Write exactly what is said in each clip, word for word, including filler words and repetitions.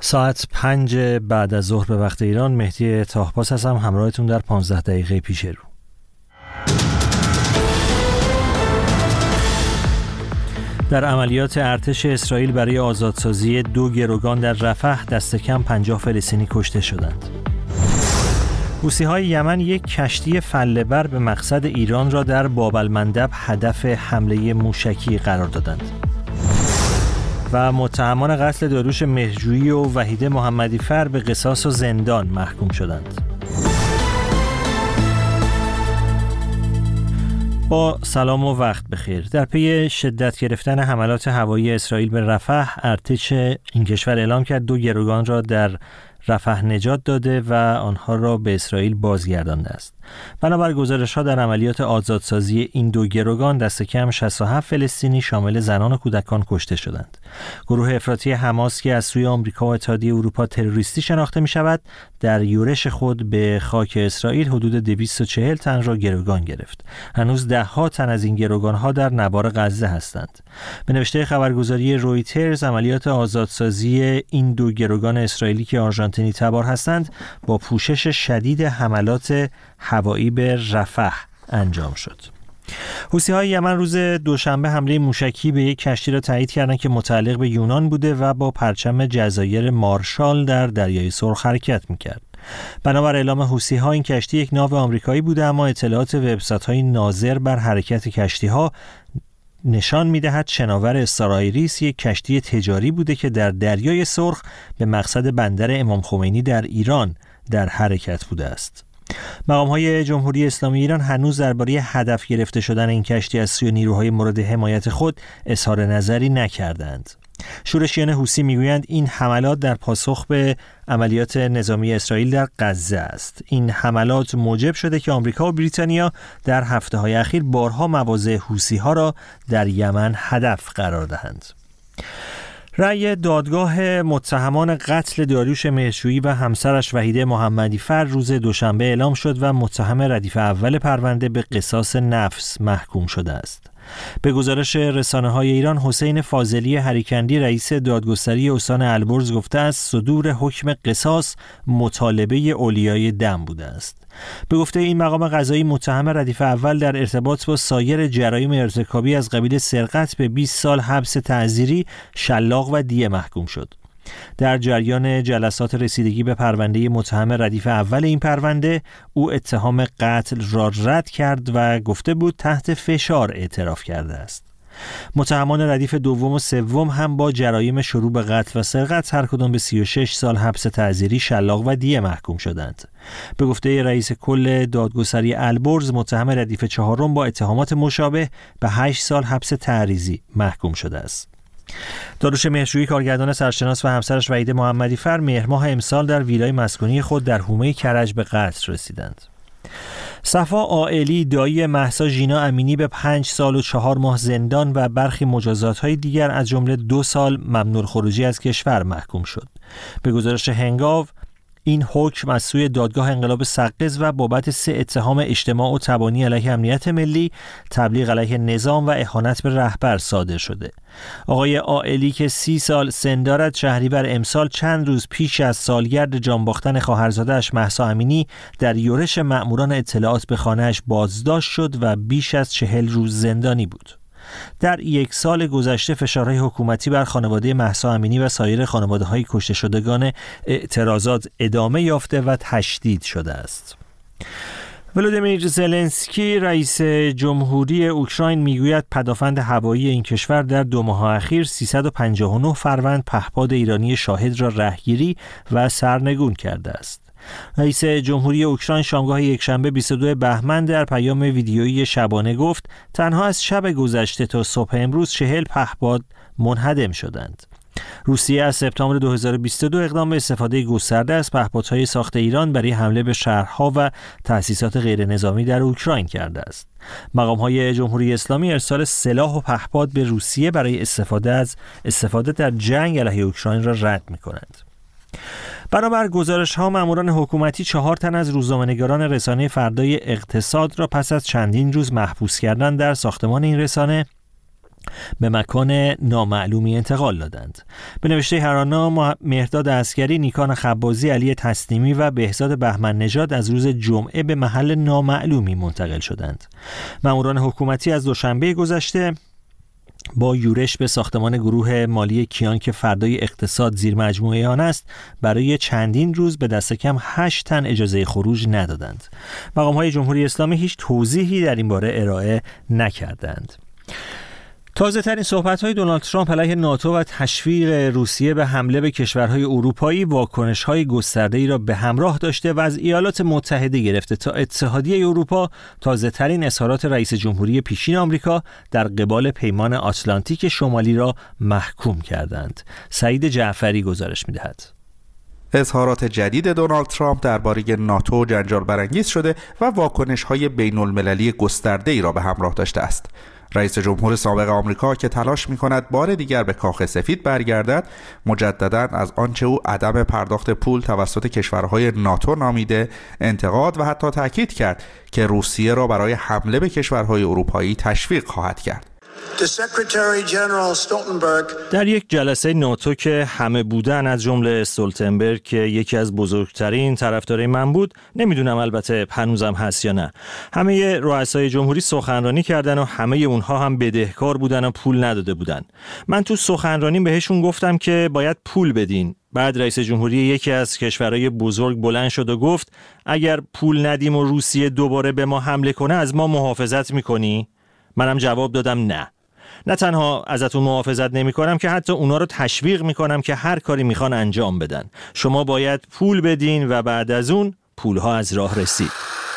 ساعت پنج بعد از ظهر به وقت ایران. مهدی تاهپاس هستم همراهتون در پانزده دقیقه پیش رو. در عملیات ارتش اسرائیل برای آزادسازی دو گروگان در رفح دست کم پنجاه فلسطینی کشته شدند. حوثی‌های یمن یک کشتی فله‌بر به مقصد ایران را در باب‌المندب هدف حمله موشکی قرار دادند. و متهمان قتل داریوش مهرجویی و وحیده محمدی‌فر به قصاص و زندان محکوم شدند. با سلام و وقت بخیر. در پی شدت گرفتن حملات هوایی اسرائیل به رفح، ارتش این کشور اعلام کرد دو گروگان را در رفح نجات داده و آنها را به اسرائیل بازگردانده است. بنابر گزارش‌ها در عملیات آزادسازی این دو گروگان دست کم شصت و هفت فلسطینی شامل زنان و کودکان کشته شدند. گروه افراطی حماس که از سوی آمریکا و اتحادیه اروپا تروریستی شناخته می‌شود، در یورش خود به خاک اسرائیل حدود دویست و چهل تن را گروگان گرفت. هنوز ده‌ها تن از این گروگان‌ها در نوار غزه هستند. به نوشته خبرگزاری رویترز، عملیات آزادسازی این دو گروگان اسرائیلی که آرژانتینی تبار هستند با پوشش شدید حملات هوایی به رفح انجام شد. حوثی‌های یمن روز دوشنبه حمله موشکی به یک کشتی را تایید کردند که متعلق به یونان بوده و با پرچم جزایر مارشال در دریای سرخ حرکت می‌کرد. بنابر اعلام حوثی‌ها این کشتی یک ناو آمریکایی بوده، اما اطلاعات وبسایت‌های ناظر بر حرکت کشتی‌ها نشان می‌دهد شناور استرایریس یک کشتی تجاری بوده که در دریای سرخ به مقصد بندر امام خمینی در ایران در حرکت بوده است. مقام‌های جمهوری اسلامی ایران هنوز درباره هدف گرفته شدن این کشتی از سوی نیروهای مورد حمایت خود اظهار نظری نکردند. شورشیان حوثی میگویند این حملات در پاسخ به عملیات نظامی اسرائیل در غزه است. این حملات موجب شده که آمریکا و بریتانیا در هفته‌های اخیر بارها مواضع حوثی‌ها را در یمن هدف قرار دهند. رأی دادگاه متهمان قتل داریوش مهرجویی و همسرش وحیده محمدی‌فر روز دوشنبه اعلام شد و متهم ردیف اول پرونده به قصاص نفس محکوم شده است. به گزارش رسانه‌های ایران، حسین فاضلی هریکندی رئیس دادگستری استان البرز گفته است صدور حکم قصاص مطالبه اولیای دم بوده است. به گفته این مقام قضایی، متهم ردیف اول در ارتباط با سایر جرایم ارتکابی از قبیل سرقت به بیست سال حبس تعزیری، شلاق و دیه محکوم شد. در جریان جلسات رسیدگی به پرونده متهم ردیف اول این پرونده، او اتهام قتل را رد کرد و گفته بود تحت فشار اعتراف کرده است. متهمان ردیف دوم و سوم هم با جرایم شروع به قتل و سرقت هر کدام به سی و شش سال حبس تعزیری، شلاق و دیه محکوم شدند. به گفته رئیس کل دادگستری البرز، متهم ردیف چهارم با اتهامات مشابه به هشت سال حبس تعزیری محکوم شده است. داریوش مهرجویی، کارگردان سرشناس، و همسرش وحیده محمدی‌فر مهر ماه امسال در ویلای مسکونی خود در حومه کرج به قتل رسیدند. صفا عائلی، دایی مهسا ژینا امینی، به پنج سال و چهار ماه زندان و برخی مجازات‌های دیگر از جمله دو سال ممنوع خروجی از کشور محکوم شد. به گزارش هنگاو، این حکم از سوی دادگاه انقلاب سقز و بابت سه اتهام اجتماع و تبانی علیه امنیت ملی، تبلیغ علیه نظام و اهانت به رهبر صادر شده. آقای عائلی که سی سال سن دارد، شهریور امسال چند روز پیش از سالگرد جان باختن خواهرزاده‌اش مهسا امینی در یورش مأموران اطلاعات به خانه‌اش بازداشت شد و بیش از چهل روز زندانی بود. در یک سال گذشته فشارهای حکومتی بر خانواده مهسا امینی و سایر خانواده‌های کشته شدگان اعتراضات ادامه یافته و تشدید شده است. ولودیمیر زلنسکی، رئیس جمهوری اوکراین، میگوید پدافند هوایی این کشور در دو ماه اخیر سیصد و پنجاه و نه فروند پهپاد ایرانی شاهد را رهگیری و سرنگون کرده است. رئیس جمهوری اوکراین شامگاه یکشنبه بیست و دو بهمن در پیام ویدیویی شبانه گفت تنها از شب گذشته تا صبح امروز چهل پهپاد منهدم شدند. روسیه از سپتامبر دو هزار و بیست و دو اقدام به استفاده گسترده از پهپادهای ساخت ایران برای حمله به شهرها و تأسیسات غیر نظامی در اوکراین کرده است. مقام‌های جمهوری اسلامی ارسال سلاح و پهپاد به روسیه برای استفاده از استفاده در جنگ علیه اوکراین را رد می‌کنند. بنابر گزارش‌ها، ماموران حکومتی چهار تن از روزنامه‌نگاران رسانه فردای اقتصاد را پس از چندین روز محبوس کردن در ساختمان این رسانه به مکان نامعلومی انتقال دادند. به نوشته هرانا، مهرداد عسکری، نیکان خبازی، علی تسلیمی و بهزاد بهمن نژاد از روز جمعه به محل نامعلومی منتقل شدند. ماموران حکومتی از دوشنبه گذشته با یورش به ساختمان گروه مالی کیان که فردای اقتصاد زیر مجموعه آن است، برای چندین روز به دست کم هشت تن اجازه خروج ندادند. مقام‌های جمهوری اسلامی هیچ توضیحی در این باره ارائه نکردند. تازه ترین صحبت‌های دونالد ترامپ علیه ناتو و تشویق روسیه به حمله به کشورهای اروپایی واکنش‌های گسترده‌ای را به همراه داشته و از ایالات متحده گرفته تا اتحادیه اروپا تازه ترین اظهارات رئیس جمهوری پیشین آمریکا در قبال پیمان آتلانتیک شمالی را محکوم کردند. سعید جعفری گزارش می‌دهد. اظهارات جدید دونالد ترامپ درباره ناتو جنجال برانگیز شده و واکنش‌های بین‌المللی گسترده‌ای را به همراه داشته است. رئیس جمهور سابق آمریکا که تلاش می‌کند بار دیگر به کاخ سفید برگردد، مجدداً از آنچه او عدم پرداخت پول توسط کشورهای ناتو نامیده انتقاد و حتی تاکید کرد که روسیه را برای حمله به کشورهای اروپایی تشویق خواهد کرد. در یک جلسه ناتو که همه بودن، از جمله استولتنبرگ که یکی از بزرگترین طرفدارای من بود، نمیدونم البته هنوزم هست یا نه، همه رؤسای جمهوری سخنرانی کردن و همه اونها هم بدهکار بودن و پول نداده بودن. من تو سخنرانی بهشون گفتم که باید پول بدین. بعد رئیس جمهوری یکی از کشورهای بزرگ بلند شد و گفت اگر پول ندیم و روسیه دوباره به ما حمله کنه از ما محافظت میکنی؟ منم جواب دادم نه. نه تنها ازتون محافظت نمی کنم که حتی اونا رو تشویق می کنم که هر کاری میخوان انجام بدن. شما باید پول بدین و بعد از اون پولها از راه رسید.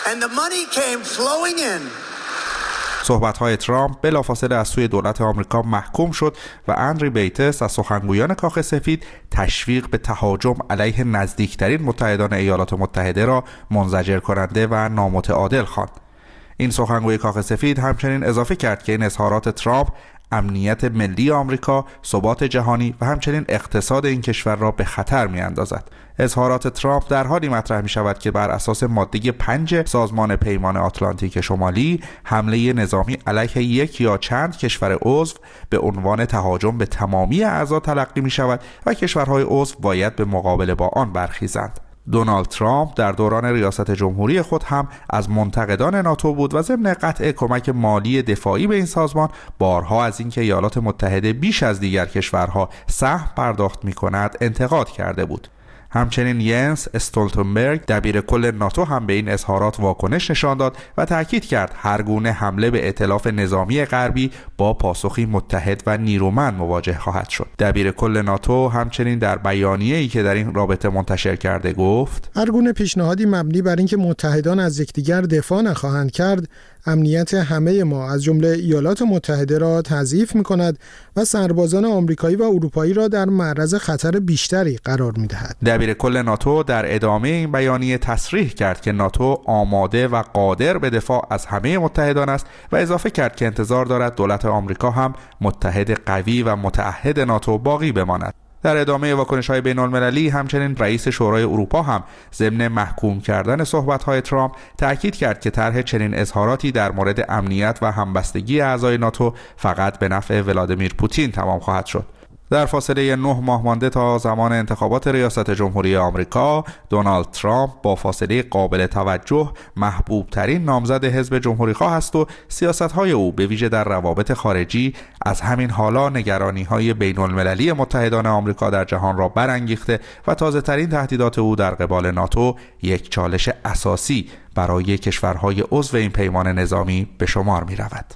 صحبت‌های ترامپ بلافاصله از سوی دولت آمریکا محکوم شد و اندری بیتس از سخنگویان کاخ سفید تشویق به تهاجم علیه نزدیکترین متحدان ایالات متحده را منزجر کننده و نامتعادل خواند. این سخنگوی کاخ سفید همچنین اضافه کرد که این اظهارات ترامپ امنیت ملی آمریکا، ثبات جهانی و همچنین اقتصاد این کشور را به خطر می‌اندازد. اظهارات ترامپ در حالی مطرح می‌شود که بر اساس ماده پنج سازمان پیمان آتلانتیک شمالی، حمله نظامی علیه یک یا چند کشور عضو به عنوان تهاجم به تمامی اعضا تلقی می‌شود و کشورهای عضو باید به مقابله با آن برخیزند. دونالد ترامپ در دوران ریاست جمهوری خود هم از منتقدان ناتو بود و ضمن قطع کمک مالی دفاعی به این سازمان بارها از اینکه ایالات متحده بیش از دیگر کشورها سهم پرداخت می‌کند انتقاد کرده بود. همچنین ینس استولتنبرگ دبیر کل ناتو هم به این اظهارات واکنش نشان داد و تاکید کرد هر گونه حمله به ائتلاف نظامی غربی با پاسخی متحد و نیرومند مواجه خواهد شد. دبیر کل ناتو همچنین در بیانیه‌ای که در این رابطه منتشر کرده گفت: هر گونه پیشنهادی مبنی بر اینکه متحدان از یکدیگر دفاع نخواهند کرد، امنیت همه ما از جمله ایالات متحده را تضعیف می‌کند و سربازان آمریکایی و اروپایی را در معرض خطر بیشتری قرار می‌دهد. دبیر کل ناتو در ادامه این بیانیه تصریح کرد که ناتو آماده و قادر به دفاع از همه متحدان است و اضافه کرد که انتظار دارد دولت آمریکا هم متحد قوی و متعهد ناتو باقی بماند. در ادامه واکنش‌های بین‌المللی همچنین رئیس شورای اروپا هم ضمن محکوم کردن صحبت‌های ترامپ تأکید کرد که طرح چنین اظهاراتی در مورد امنیت و همبستگی اعضای ناتو فقط به نفع ولادیمیر پوتین تمام خواهد شد. در فاصله نه ماه مانده تا زمان انتخابات ریاست جمهوری آمریکا، دونالد ترامپ با فاصله قابل توجه محبوب ترین نامزد حزب جمهوری‌خواه است و سیاست‌های او به ویژه در روابط خارجی از همین حالا نگرانی‌های بین‌المللی متحدان آمریکا در جهان را برانگیخته و تازه‌ترین تهدیدات او در قبال ناتو یک چالش اساسی برای کشورهای عضو این پیمان نظامی به شمار می‌رود.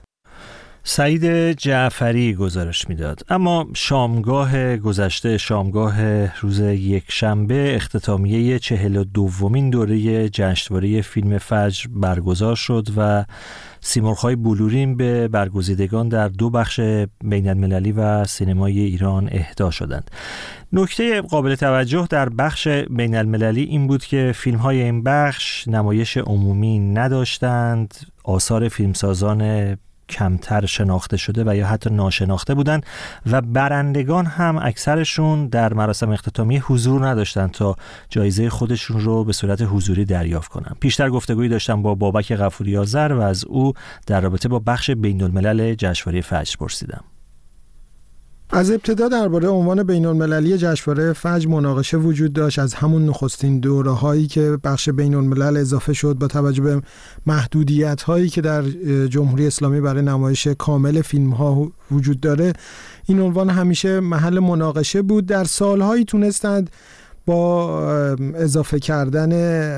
سعید جعفری گزارش میداد. اما شامگاه گذشته، شامگاه روز یکشنبه، اختتامیه چهل و دومین دوره جشنواره فیلم فجر برگزار شد و سیمرغ‌های بلورین به برگزیدگان در دو بخش بین‌المللی و سینمای ایران اهدا شدند. نکته قابل توجه در بخش بین‌المللی این بود که فیلم‌های این بخش نمایش عمومی نداشتند، آثار فیلمسازان کمتر شناخته شده و یا حتی ناشناخته بودند و برندگان هم اکثرشون در مراسم اختتامیه حضور نداشتند تا جایزه خودشون رو به صورت حضوری دریافت کنن. پیشتر گفتگویی داشتم با بابک غفوری آذر و از او در رابطه با بخش بین‌الملل جشنواره فجر پرسیدم. از ابتدا درباره عنوان بین‌المللی جشنواره فجر مناقشه وجود داشت. از همون نخستین دوره‌هایی که بخش بین‌الملل اضافه شد با توجه به محدودیت‌هایی که در جمهوری اسلامی برای نمایش کامل فیلم‌ها وجود داره، این عنوان همیشه محل مناقشه بود. در سال‌هایی تونستند با اضافه کردن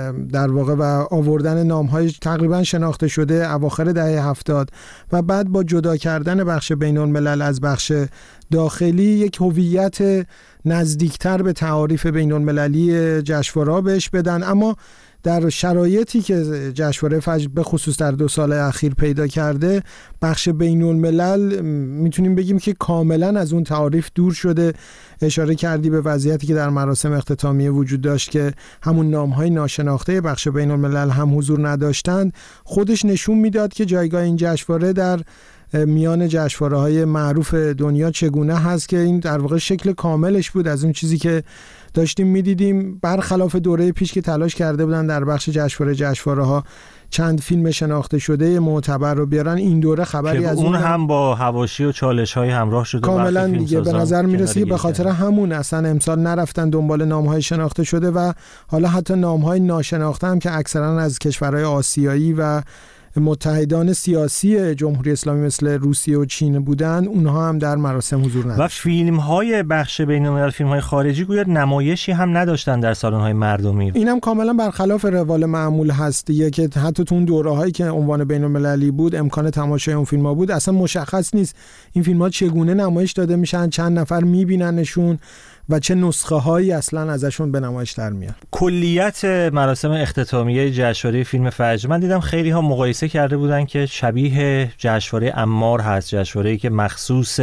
در واقع و آوردن نام‌های تقریبا شناخته شده اواخر دهه هفتاد و بعد با جدا کردن بخش بین‌الملل از بخش داخلی یک هویت نزدیکتر به تعاریف بین‌المللی جشنواره بهش بدن. اما در شرایطی که جشنواره فجر به خصوص در دو سال اخیر پیدا کرده، بخش بین الملل میتونیم بگیم که کاملا از اون تعاریف دور شده. اشاره کردی به وضعیتی که در مراسم اختتامیه وجود داشت که همون نام‌های ناشناخته بخش بین الملل هم حضور نداشتند. خودش نشون میداد که جایگاه این جشنواره در میان جشنواره‌های معروف دنیا چگونه هست، که این در واقع شکل کاملش بود از اون چیزی که داشتیم میدیدیم. برخلاف دوره پیش که تلاش کرده بودن در بخش جشنواره جشنواره‌ها چند فیلم شناخته شده معتبر رو بیارن، این دوره خبری از اون, اون هم با حواشی و چالش‌های همراه شده کاملا دیگه به نظر میرسه به خاطر همون اصلا امسال نرفتن دنبال نام‌های شناخته شده و حالا حتی نام‌های ناشناخته هم که اکثرا از کشورهای آسیایی و متحدان سیاسی جمهوری اسلامی مثل روسیه و چین بودن، اونها هم در مراسم حضور نداشتن. و فیلم‌های بخش بین‌الملل، فیلم‌های خارجی گویا نمایشی هم نداشتن در سالن‌های مردمی. اینم کاملا برخلاف روال معمول هست دیگه، که حتی تو اون دوره‌هایی که عنوان بین‌المللی بود امکان تماشای اون فیلم‌ها بود، اصلا مشخص نیست این فیلم‌ها چگونه نمایش داده میشن، چند نفر میبیننشون و چه نسخه هایی اصلا ازشون به نمایش در میاد. کلیت مراسم اختتامیه جشنواره فیلم فجر، من دیدم خیلی ها مقایسه کرده بودن که شبیه جشنواره عمار هست، جشنواره‌ای که مخصوص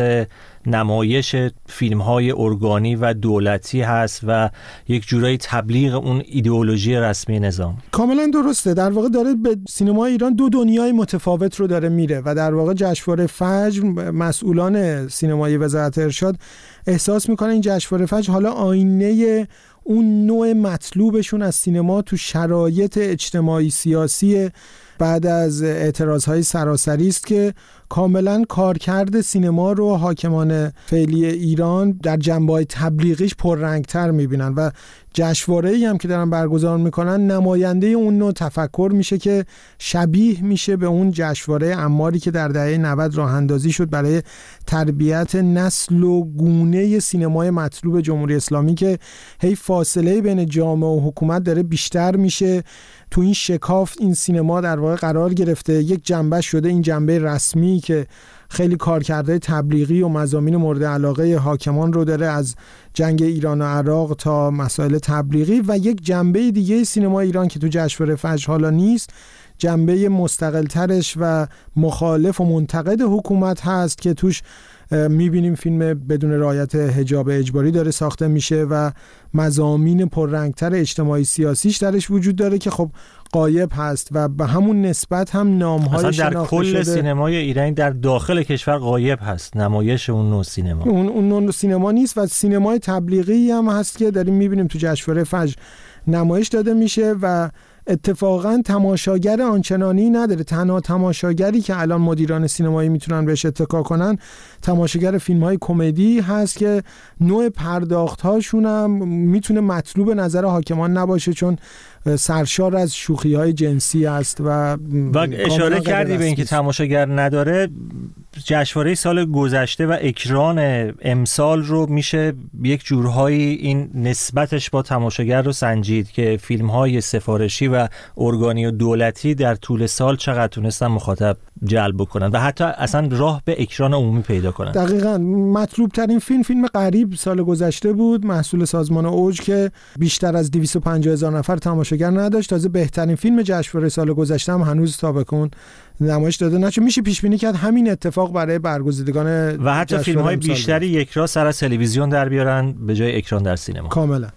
نمایش فیلم‌های ارگانی و دولتی هست و یک جورایی تبلیغ اون ایدئولوژی رسمی نظام. کاملا درسته. در واقع داره به سینما ایران دو دنیای متفاوت رو داره میره و در واقع جشنواره فجر، مسئولان سینمایی وزارت ارشاد احساس میکنن این جشنواره فجر حالا آینه اون نوع مطلوبشون از سینما تو شرایط اجتماعی سیاسی بعد از اعتراضهای سراسری است که کاملا کارکرد سینما رو حاکمان فعلی ایران در جنبه‌های تبلیغیش پررنگتر میبینن و جشنواره‌ای هم که دارن برگزار میکنن نماینده اون نوع تفکر میشه که شبیه میشه به اون جشنواره عماری که در دهه نود راه اندازی شد برای تربیت نسل و گونه سینمای مطلوب جمهوری اسلامی، که هی فاصله بین جامعه و حکومت داره بیشتر میشه. تو این شکاف این سینما در واقع قرار گرفته، یک جنبه شده این جنبه رسمی که خیلی کارکردهای تبلیغی و مضامین مورد علاقه حاکمان رو داره، از جنگ ایران و عراق تا مسائل تبلیغی، و یک جنبه دیگه سینما ایران که تو جشنواره فجر حالا نیست، جنبه مستقلترش و مخالف و منتقد حکومت هست که توش میبینیم فیلم بدون رعایت حجاب اجباری داره ساخته میشه و مضامین پررنگتر اجتماعی سیاسیش درش وجود داره که خب غایب هست و به همون نسبت هم نام‌های شناخته شده. اصلا در کل سینمای ایران در داخل کشور غایب هست نمایش اون نوع سینما. اون اون نوع سینما نیست و سینمای تبلیغی هم هست که داریم میبینیم تو جشنواره فجر نمایش داده میشه و اتفاقا تماشاگر آنچنانی نداره. تنها تماشاگری که الان مدیران سینمایی میتونن بهش اتکا کنن تماشاگر فیلم‌های کمدی هست که نوع پرداخت‌هاشون هم میتونه مطلوب نظر حاکمان نباشه چون سرشار از شوخی‌های جنسی است و و اشاره کردی به اینکه تماشاگر نداره. جشنواره سال گذشته و اکران امسال رو میشه یک جورهایی این نسبتش با تماشاگر رو سنجید که فیلم‌های سفارشی و ارگانی و دولتی در طول سال چقدر تونستن مخاطب جلب بکنن و حتی اصلا راه به اکران عمومی پیدا کنن. دقیقاً مطلوب ترین فیلم فیلم غریب سال گذشته بود، محصول سازمان اوج که بیشتر از دویست و پنجاه هزار نفر تماشاگر نداشت. تازه بهترین فیلم جشنواره سال گذشته هم هنوز تا بکن نمایش داده نشه. میشه پیش بینی کرد همین اتفاق برای برگزیدگان و حتی فیلم‌های بیشتری یک را سر از تلویزیون در بیارن به جای اکران در سینما. کاملا.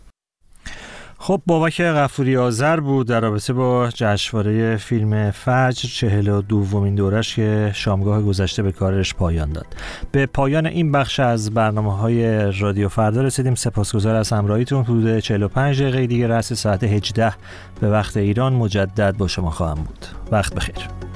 خب بابک غفوری آذر بود در رابطه با جشنواره فیلم فجر چهل و دومین دورش که شامگاه گذشته به کارش پایان داد. به پایان این بخش از برنامه‌های رادیو فردا رسیدیم. سپاسگزار از همراهیتون. حدود چهل و پنج دقیقه دیگه رأس ساعت هجده به وقت ایران مجدد با شما خواهم بود. وقت بخیر.